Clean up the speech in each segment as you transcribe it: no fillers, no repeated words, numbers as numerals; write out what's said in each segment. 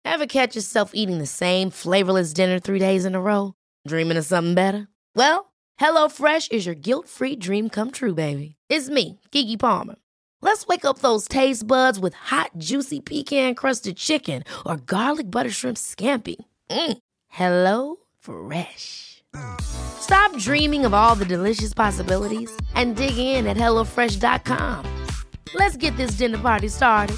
Ever catch yourself eating the same flavorless dinner 3 days in a row? Dreaming of something better? Well, HelloFresh is your guilt-free dream come true, baby. It's me, Keke Palmer. Let's wake up those taste buds with hot, juicy pecan-crusted chicken or garlic butter shrimp scampi. Hello Fresh. Stop dreaming of all the delicious possibilities and dig in at HelloFresh.com. Let's get this dinner party started.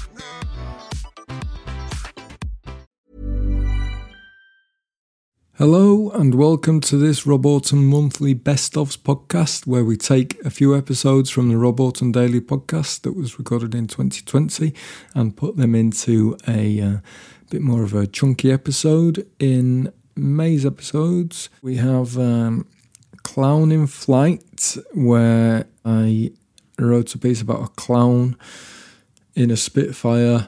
Hello and welcome to this Rob Orton Monthly Best Ofs podcast, where we take a few episodes from the Rob Orton Daily podcast that was recorded in 2020 and put them into a bit more of a chunky episode. In May's episodes, we have Clown in Flight, where I wrote a piece about a clown in a Spitfire.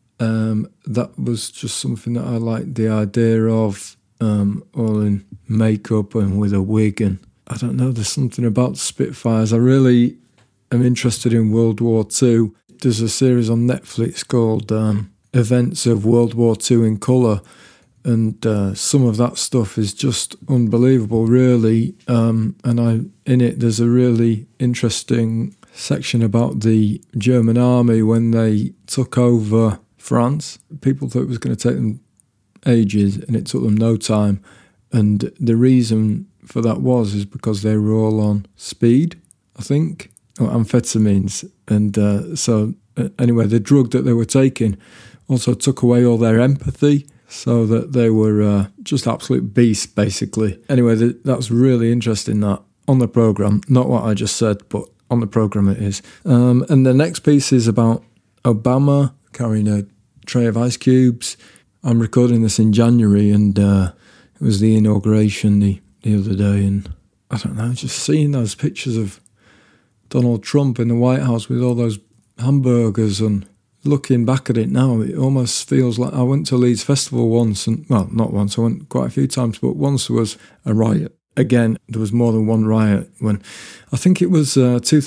That was just something that I liked the idea of. All in makeup and with a wig, and I don't know, there's something about Spitfires. I really am interested in World War II. There's a series on Netflix called Events of World War II in Colour, and some of that stuff is just unbelievable, really. And in it, there's a really interesting section about the German army when they took over France. People thought it was going to take them ages, and it took them no time, and the reason for that is because they were all on speed, I think, or amphetamines, and so anyway, the drug that they were taking also took away all their empathy, so that they were just absolute beasts, basically. Anyway, that's really interesting, that on the programme, not what I just said, but on the programme it is. And the next piece is about Obama carrying a tray of ice cubes. I'm recording this in January, and it was the inauguration the other day, and I don't know, just seeing those pictures of Donald Trump in the White House with all those hamburgers, and looking back at it now, it almost feels like I went to Leeds Festival once, and well, not once, I went quite a few times, but once there was a riot. Again, there was more than one riot when, I think it was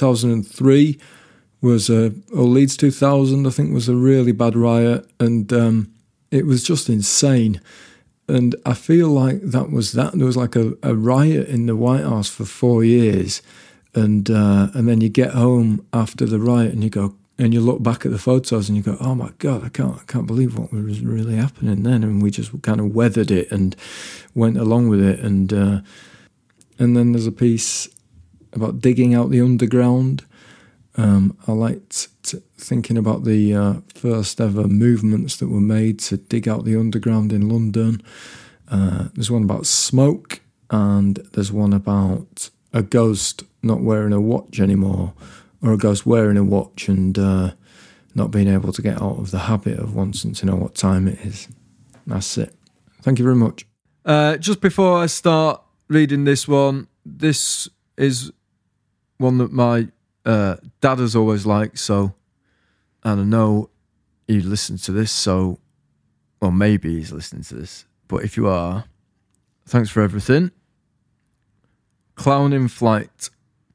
2003, was or Leeds 2000, I think, was a really bad riot, and it was just insane. And I feel like that was that. There was like a riot in the White House for 4 years. And then you get home after the riot and you go, and you look back at the photos and you go, oh my God, I can't believe what was really happening then. And we just kind of weathered it and went along with it. And then there's a piece about digging out the underground. I liked thinking about the first ever movements that were made to dig out the underground in London. There's one about smoke, and there's one about a ghost not wearing a watch anymore, or a ghost wearing a watch and not being able to get out of the habit of wanting to know what time it is. That's it. Thank you very much. Just before I start reading this one, this is one that my Dad has always liked, so, and I know you listen to this, so, or maybe he's listening to this, but if you are, thanks for everything. Clown in Flight.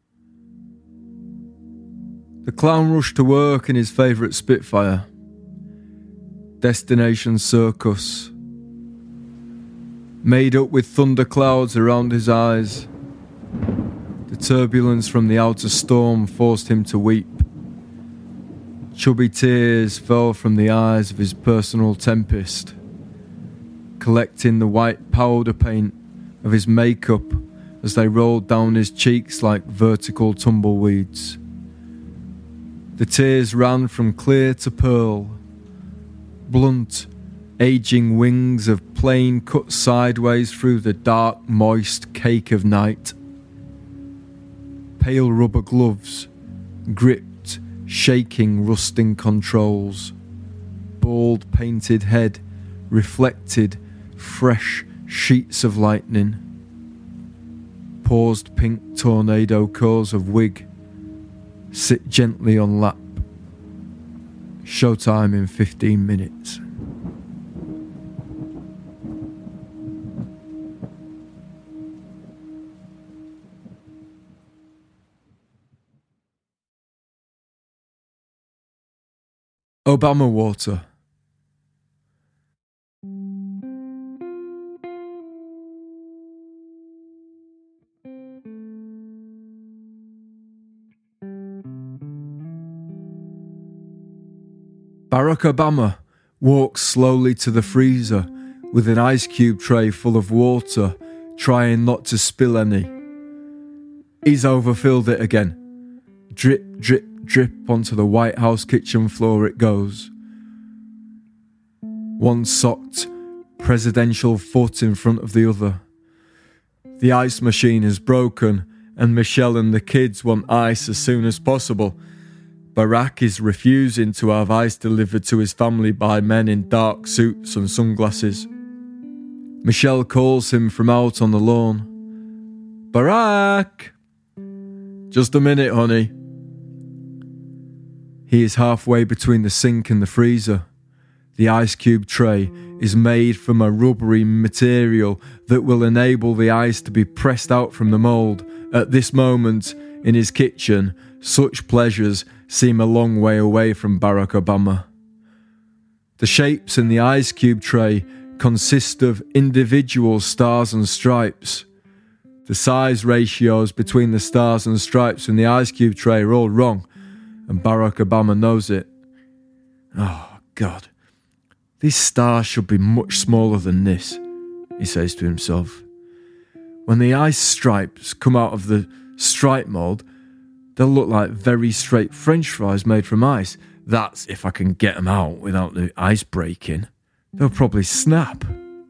The clown rushed to work in his favourite Spitfire. Destination Circus. Made up with thunder clouds around his eyes. The turbulence from the outer storm forced him to weep. Chubby tears fell from the eyes of his personal tempest, collecting the white powder paint of his makeup as they rolled down his cheeks like vertical tumbleweeds. The tears ran from clear to pearl, blunt, aging wings of plain cut sideways through the dark, moist cake of night. Pale rubber gloves, gripped, shaking, rusting controls. Bald painted head, reflected, fresh sheets of lightning. Paused pink tornado curls of wig. Sit gently on lap. Showtime in 15 minutes. Obama water. Barack Obama walks slowly to the freezer with an ice cube tray full of water, trying not to spill any. He's overfilled it again. Drip, drip, drip onto the White House kitchen floor it goes. One socked presidential foot in front of the other. The ice machine is broken and Michelle and the kids want ice as soon as possible. Barack is refusing to have ice delivered to his family by men in dark suits and sunglasses. Michelle calls him from out on the lawn. Barack! Just a minute, honey. He is halfway between the sink and the freezer. The ice cube tray is made from a rubbery material that will enable the ice to be pressed out from the mould. At this moment, in his kitchen, such pleasures seem a long way away from Barack Obama. The shapes in the ice cube tray consist of individual stars and stripes. The size ratios between the stars and stripes in the ice cube tray are all wrong, and Barack Obama knows it. Oh, God. These stars should be much smaller than this, he says to himself. When the ice stripes come out of the stripe mould, they'll look like very straight French fries made from ice. That's if I can get them out without the ice breaking. They'll probably snap.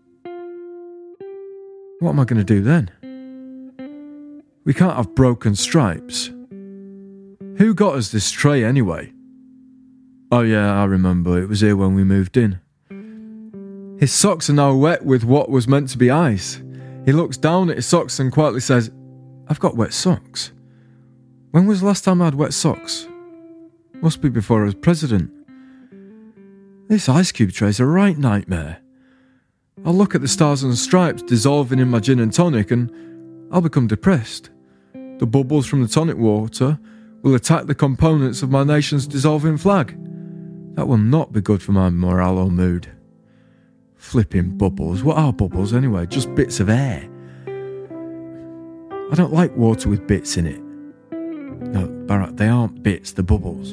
What am I going to do then? We can't have broken stripes. Who got us this tray anyway? Oh yeah, I remember. It was here when we moved in. His socks are now wet with what was meant to be ice. He looks down at his socks and quietly says, I've got wet socks. When was the last time I had wet socks? Must be before I was president. This ice cube tray's a right nightmare. I'll look at the stars and stripes dissolving in my gin and tonic and I'll become depressed. The bubbles from the tonic water will attack the components of my nation's dissolving flag. That will not be good for my morale or mood. Flipping bubbles. What are bubbles anyway? Just bits of air. I don't like water with bits in it. No, Barack, they aren't bits, they're bubbles.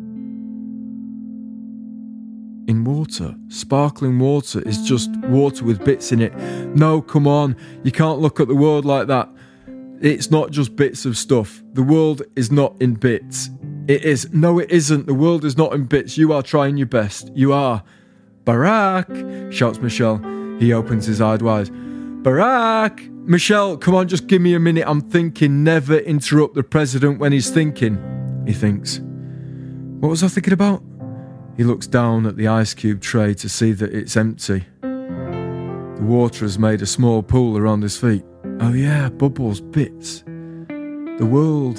In water, sparkling water is just water with bits in it. No, come on, you can't look at the world like that. It's not just bits of stuff. The world is not in bits. It is. No, it isn't. The world is not in bits. You are trying your best. You are. Barack, shouts Michelle. He opens his eyes wide. Barack! Michelle, come on, just give me a minute. I'm thinking. Never interrupt the president when he's thinking, he thinks. What was I thinking about? He looks down at the ice cube tray to see that it's empty. The water has made a small pool around his feet. Oh yeah, bubbles, bits. The world.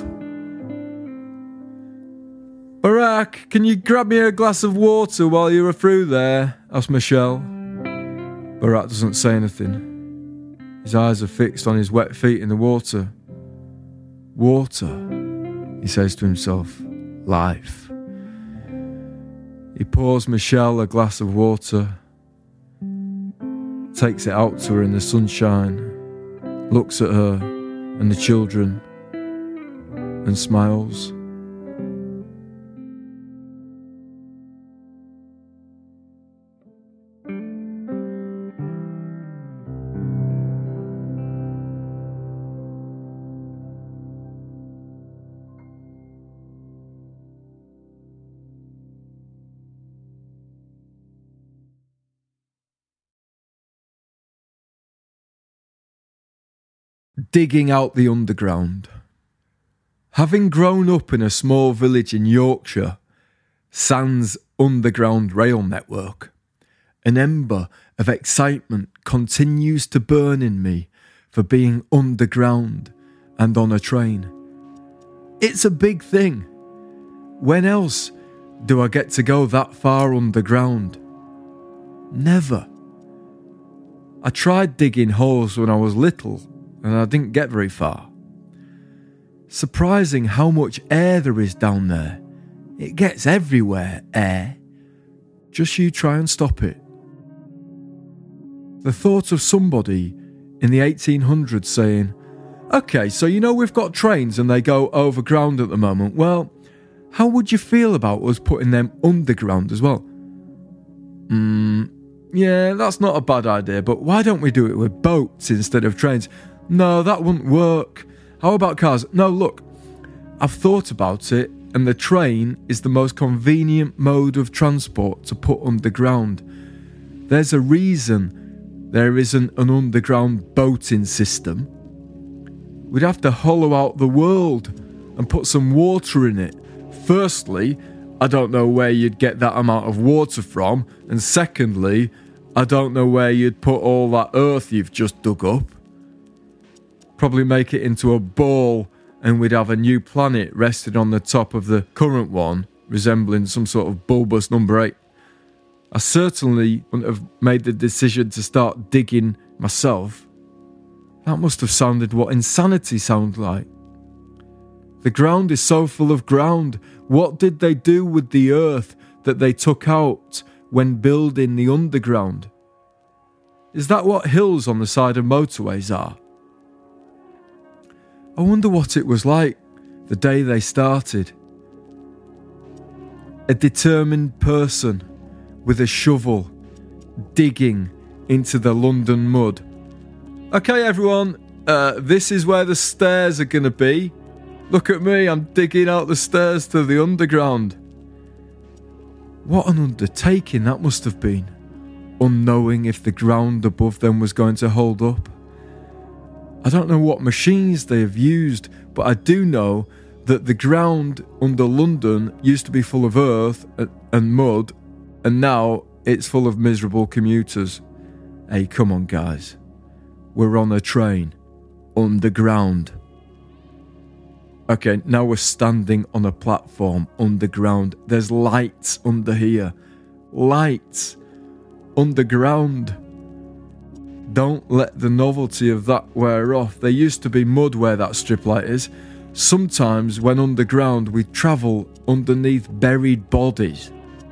Barack, can you grab me a glass of water while you're through there? Asked Michelle. Barack doesn't say anything. His eyes are fixed on his wet feet in the water. Water, he says to himself. Life. He pours Michelle a glass of water, takes it out to her in the sunshine, looks at her and the children, and smiles. Digging out the underground. Having grown up in a small village in Yorkshire, sans underground rail network, an ember of excitement continues to burn in me for being underground and on a train. It's a big thing. When else do I get to go that far underground? Never. I tried digging holes when I was little, and I didn't get very far. Surprising how much air there is down there. It gets everywhere, air. Just you try and stop it. The thought of somebody in the 1800s saying, okay, so you know we've got trains and they go overground at the moment. Well, how would you feel about us putting them underground as well? Yeah, that's not a bad idea, but why don't we do it with boats instead of trains? No, that wouldn't work. How about cars? No, look, I've thought about it, and the train is the most convenient mode of transport to put underground. There's a reason there isn't an underground boating system. We'd have to hollow out the world and put some water in it. Firstly, I don't know where you'd get that amount of water from, and secondly, I don't know where you'd put all that earth you've just dug up. Probably make it into a ball, and we'd have a new planet resting on the top of the current one, resembling some sort of bulbous number 8. I certainly wouldn't have made the decision to start digging myself. That must have sounded what insanity sounded like. The ground is so full of ground. What did they do with the earth that they took out when building the underground? Is that what hills on the side of motorways are? I wonder what it was like the day they started. A determined person with a shovel digging into the London mud. Okay, everyone, this is where the stairs are going to be. Look at me, I'm digging out the stairs to the underground. What an undertaking that must have been, unknowing if the ground above them was going to hold up. I don't know what machines they have used, but I do know that the ground under London used to be full of earth and mud, and now it's full of miserable commuters. Hey, come on, guys. We're on a train, underground. Okay, now we're standing on a platform underground. There's lights under here. Lights underground. Don't let the novelty of that wear off. There used to be mud where that strip light is. Sometimes when underground we travel underneath buried bodies.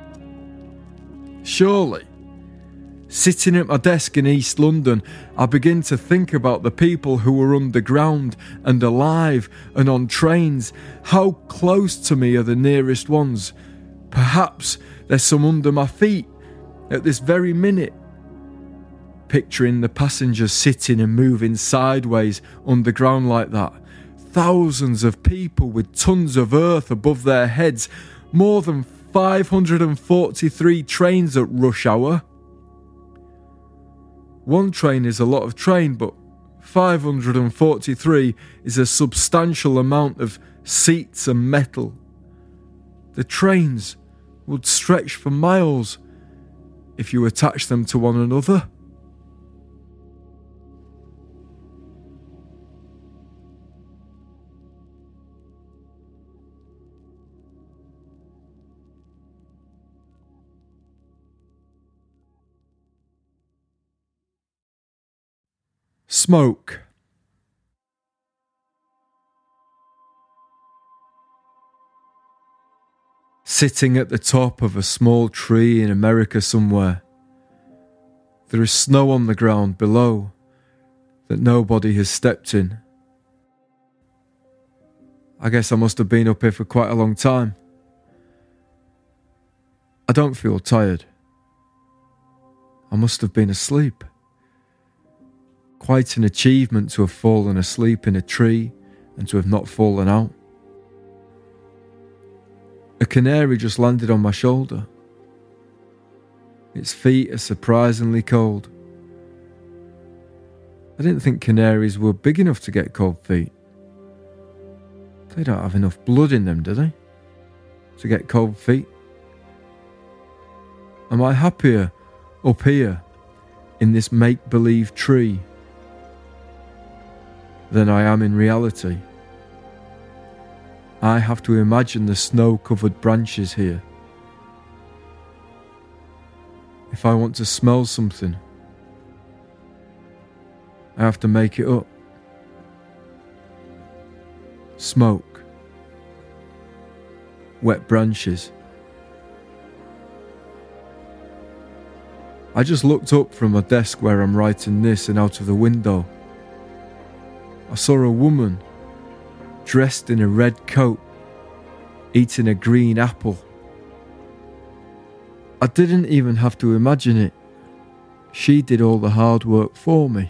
Surely, sitting at my desk in East London, I begin to think about the people who were underground and alive and on trains. How close to me are the nearest ones? Perhaps there's some under my feet at this very minute. Picturing the passengers sitting and moving sideways underground like that. Thousands of people with tons of earth above their heads. More than 543 trains at rush hour. One train is a lot of train, but 543 is a substantial amount of seats and metal. The trains would stretch for miles if you attach them to one another. Smoke. Sitting at the top of a small tree in America somewhere. There is snow on the ground below that nobody has stepped in. I guess I must have been up here for quite a long time. I don't feel tired. I must have been asleep. Quite an achievement to have fallen asleep in a tree and to have not fallen out. A canary just landed on my shoulder. Its feet are surprisingly cold. I didn't think canaries were big enough to get cold feet. They don't have enough blood in them, do they? To get cold feet? Am I happier up here in this make-believe tree than I am in reality? I have to imagine the snow-covered branches here. If I want to smell something, I have to make it up. Smoke. Wet branches. I just looked up from my desk where I'm writing this and out of the window. I saw a woman dressed in a red coat, eating a green apple. I didn't even have to imagine it. She did all the hard work for me.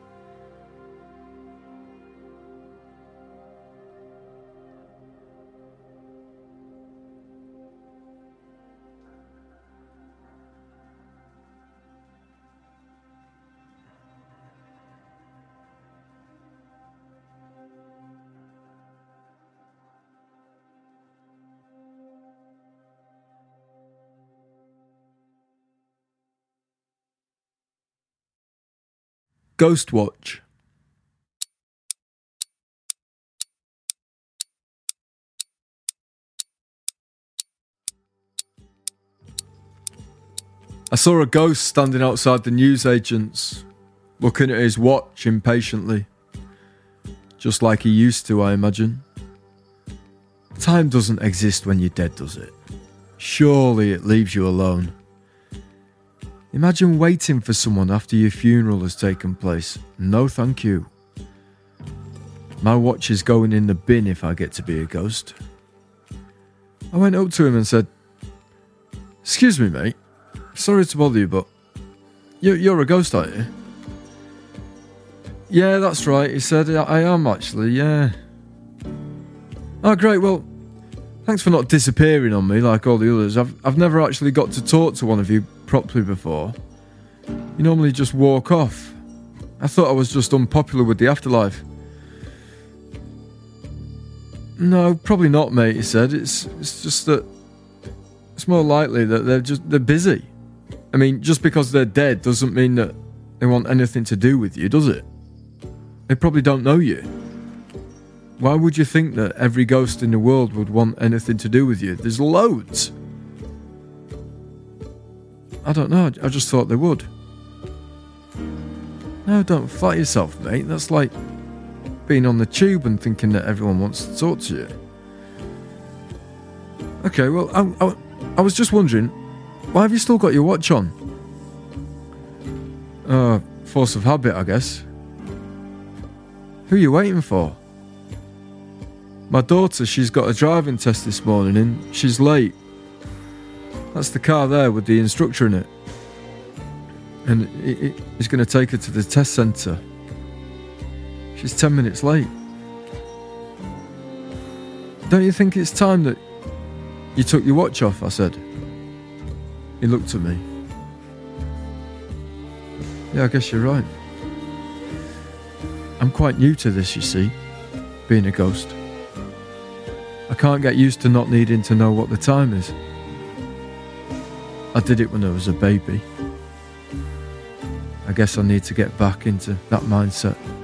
Ghost Watch. I saw a ghost standing outside the newsagent's, looking at his watch impatiently. Just like he used to, I imagine. Time doesn't exist when you're dead, does it? Surely it leaves you alone. Imagine waiting for someone after your funeral has taken place. No thank you. My watch is going in the bin if I get to be a ghost. I went up to him and said, "Excuse me, mate. Sorry to bother you, but you're a ghost, aren't you?" "Yeah, that's right," he said. "I am actually, yeah." "Oh, great. Well, thanks for not disappearing on me like all the others. I've never actually got to talk to one of you properly before. You normally just walk off. I thought I was just unpopular with the afterlife." "No, probably not, mate," he said. It's just that it's more likely that they're busy. I mean, just because they're dead doesn't mean that they want anything to do with you, does it? They probably don't know you. Why would you think that every ghost in the world would want anything to do with you? There's loads. "I don't know, I just thought they would." "No, don't flatter yourself, mate. That's like being on the tube and thinking that everyone wants to talk to you." "Okay, well, I was just wondering, why have you still got your watch on?" Force of habit, I guess." "Who are you waiting for?" "My daughter, she's got a driving test this morning and she's late. That's the car there with the instructor in it. And he's going to take her to the test centre. She's 10 minutes late." "Don't you think it's time that you took your watch off?" I said. He looked at me. "Yeah, I guess you're right. I'm quite new to this, you see, being a ghost. I can't get used to not needing to know what the time is. I did it when I was a baby. I guess I need to get back into that mindset."